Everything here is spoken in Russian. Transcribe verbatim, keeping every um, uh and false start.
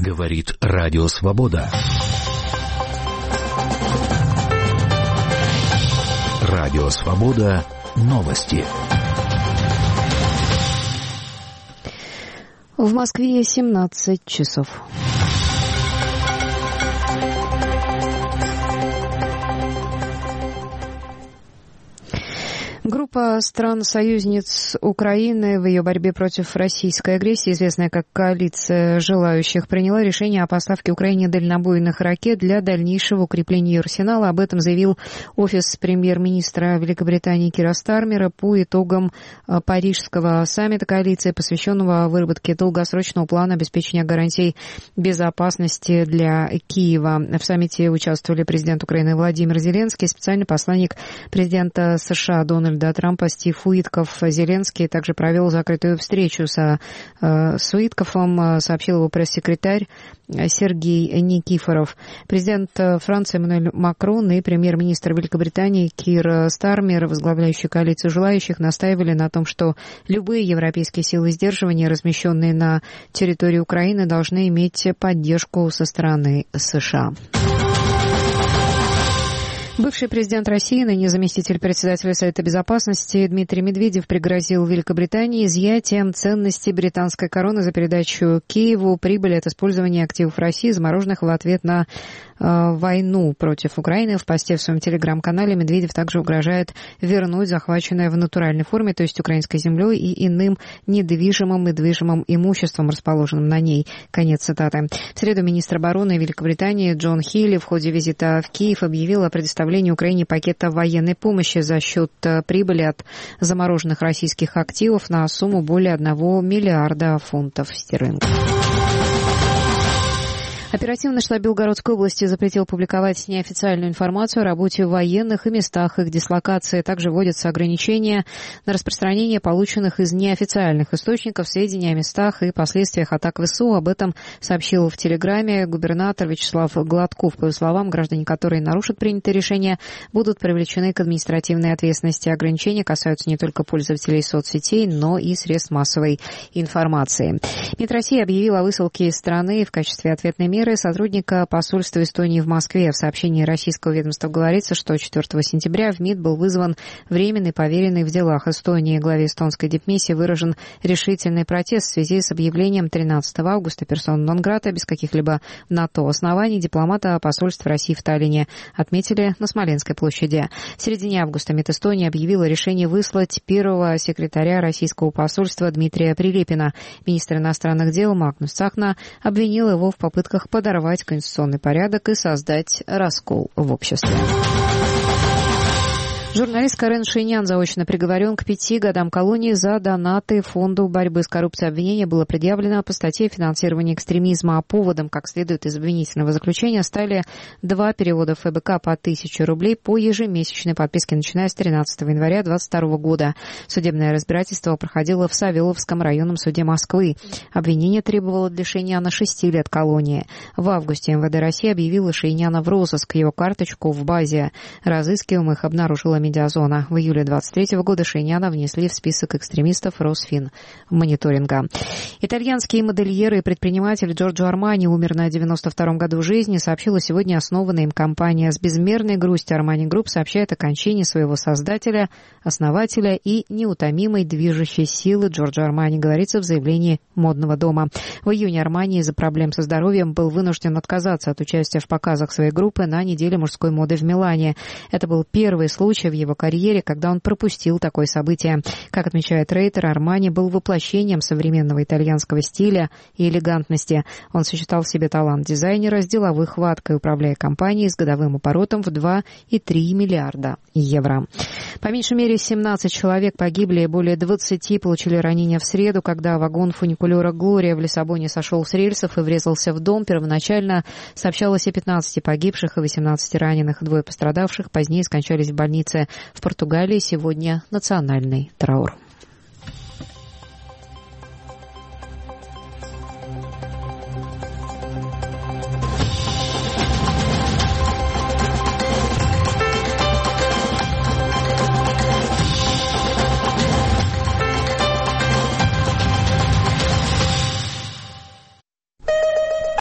Говорит Радио Свобода. Радио Свобода. Новости. В Москве семнадцать часов. Группа стран-союзниц Украины в ее борьбе против российской агрессии, известная как «Коалиция желающих», приняла решение о поставке Украине дальнобойных ракет для дальнейшего укрепления ее арсенала. Об этом заявил офис премьер-министра Великобритании Кира Стармера по итогам Парижского саммита коалиции, посвященного выработке долгосрочного плана обеспечения гарантий безопасности для Киева. В саммите участвовали президент Украины Владимир Зеленский, специальный посланник президента США Дональда Трампа Стив Уитков. Зеленский также провел закрытую встречу со, э, с Уиткофом, сообщил его пресс-секретарь Сергей Никифоров. Президент Франции Эммануэль Макрон и премьер-министр Великобритании Кир Стармер, возглавляющий коалицию желающих, настаивали на том, что любые европейские силы сдерживания, размещенные на территории Украины, должны иметь поддержку со стороны США. Бывший президент России, ныне заместитель председателя Совета Безопасности Дмитрий Медведев пригрозил Великобритании изъятием ценностей британской короны за передачу Киеву прибыли от использования активов России, замороженных в ответ на э, войну против Украины. В посте в своем телеграм-канале Медведев также угрожает вернуть захваченное в натуральной форме, то есть украинской землей и иным недвижимым и движимым имуществом, расположенным на ней. Конец цитаты. В среду министр обороны Великобритании Джон Хилли в ходе визита в Киев объявил о предоставлении Украине пакета военной помощи за счет прибыли от замороженных российских активов на сумму более одного миллиарда фунтов стерлингов. Оперативный штаб Белгородской области запретил публиковать неофициальную информацию о работе военных и местах их дислокации. Также вводятся ограничения на распространение полученных из неофициальных источников сведений о местах и последствиях атак ВСУ. Об этом сообщил в Телеграме губернатор Вячеслав Гладков. По его словам, граждане, которые нарушат принятые решения, будут привлечены к административной ответственности. Ограничения касаются не только пользователей соцсетей, но и средств массовой информации. МИД России объявил о высылке из страны в качестве ответной меры сотрудника посольства Эстонии в Москве. В сообщении российского ведомства говорится, что четвёртого сентября в МИД был вызван временный поверенный в делах Эстонии. Главе эстонской дипмиссии выражен решительный протест в связи с объявлением тринадцатого августа персона нон-грата без каких-либо на то оснований дипломата посольства России в Таллине, отметили на Смоленской площади. В середине августа МИД Эстонии объявила решение выслать первого секретаря российского посольства Дмитрия Прилепина. Министр иностранных дел Магнус Цахна обвинил его в попытках подорвать конституционный порядок и создать раскол в обществе. Журналист Карен Шейнян заочно приговорен к пяти годам колонии за донаты фонду борьбы с коррупцией. Обвинение было предъявлено по статье «Финансирование экстремизма», а поводом, как следует из обвинительного заключения, стали два перевода ФБК по тысяче рублей по ежемесячной подписке, начиная с тринадцатого января две тысячи двадцать второго года. Судебное разбирательство проходило в Савеловском районном суде Москвы. Обвинение требовало лишения на шести лет колонии. В августе МВД России объявило Шейняна в розыск. Его карточку в базе разыскиваемых обнаружила Медиазона. В июле двадцать третьего года Шейняна внесли в список экстремистов Росфинмониторинга. Итальянский модельер и предприниматель Джорджо Армани умер на девяносто втором году жизни, сообщила сегодня основанная им компания. С безмерной грустью Армани Групп сообщает о кончине своего создателя, основателя и неутомимой движущей силы Джорджо Армани, говорится в заявлении модного дома. В июне Армани из-за проблем со здоровьем был вынужден отказаться от участия в показах своей группы на неделе мужской моды в Милане. Это был первый случай в его карьере, когда он пропустил такое событие. Как отмечает Рейтер, Армани был воплощением современного итальянского стиля и элегантности. Он сочетал в себе талант дизайнера с деловой хваткой, управляя компанией с годовым оборотом в два и три миллиарда евро. По меньшей мере семнадцать человек погибли и более двадцати получили ранения в среду, когда вагон фуникулера «Глория» в Лиссабоне сошел с рельсов и врезался в дом. Первоначально сообщалось о пятнадцати погибших и восемнадцати раненых. Двое пострадавших позднее скончались в больнице в Португалии. Сегодня национальный траур.